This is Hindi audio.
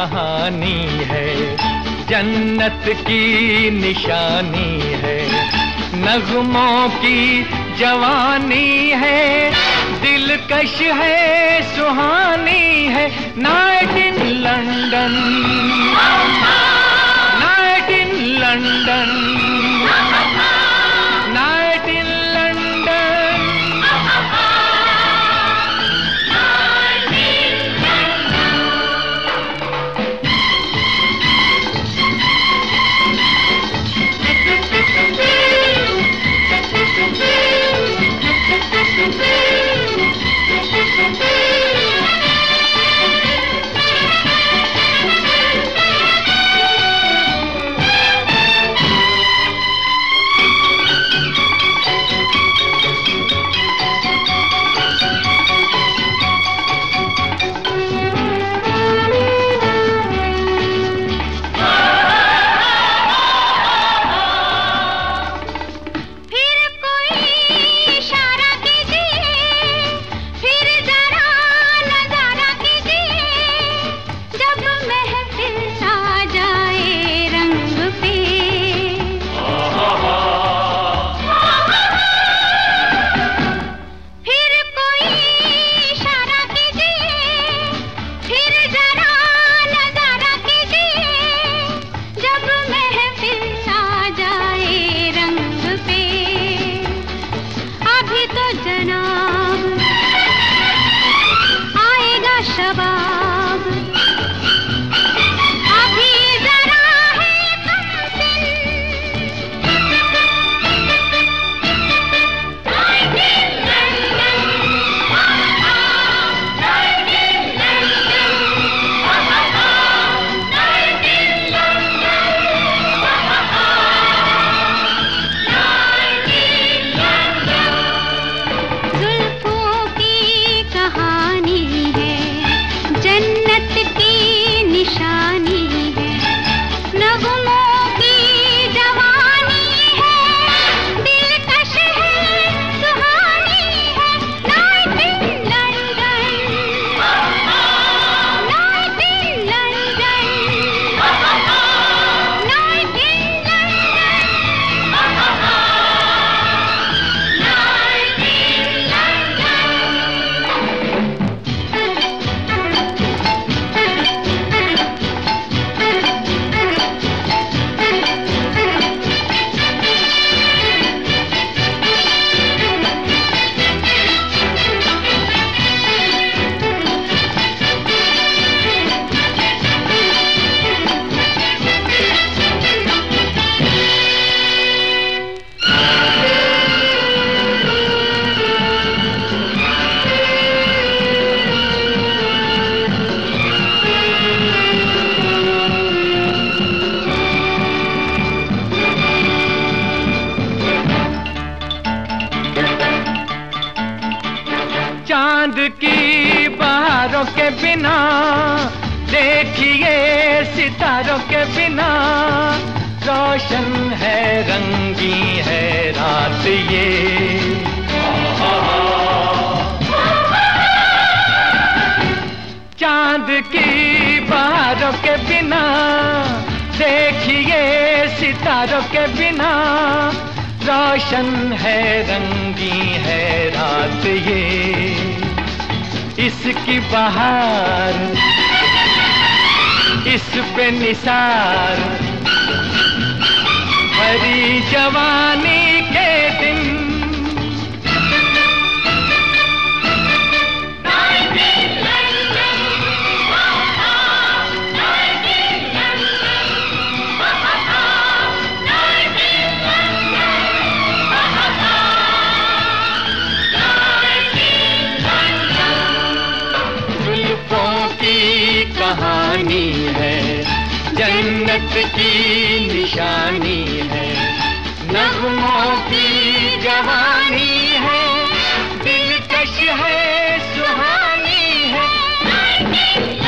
कहानी है, जन्नत की निशानी है, नगमों की जवानी है, दिलकश है, सुहानी है। Night in London, night in London, night in London. चांद की बहारों के बिना, देखिए सितारों के बिना, रोशन है, रंगी है रात ये। चांद की बहारों के बिना, देखिए सितारों के बिना, रोशन है, रंगी है रात ये। इसकी बहार, इस पे निसार, भरी जवानी के दिन। कहानी है, जन्नत की निशानी है, नगमों की जवानी है, दिलकश है, सुहानी है।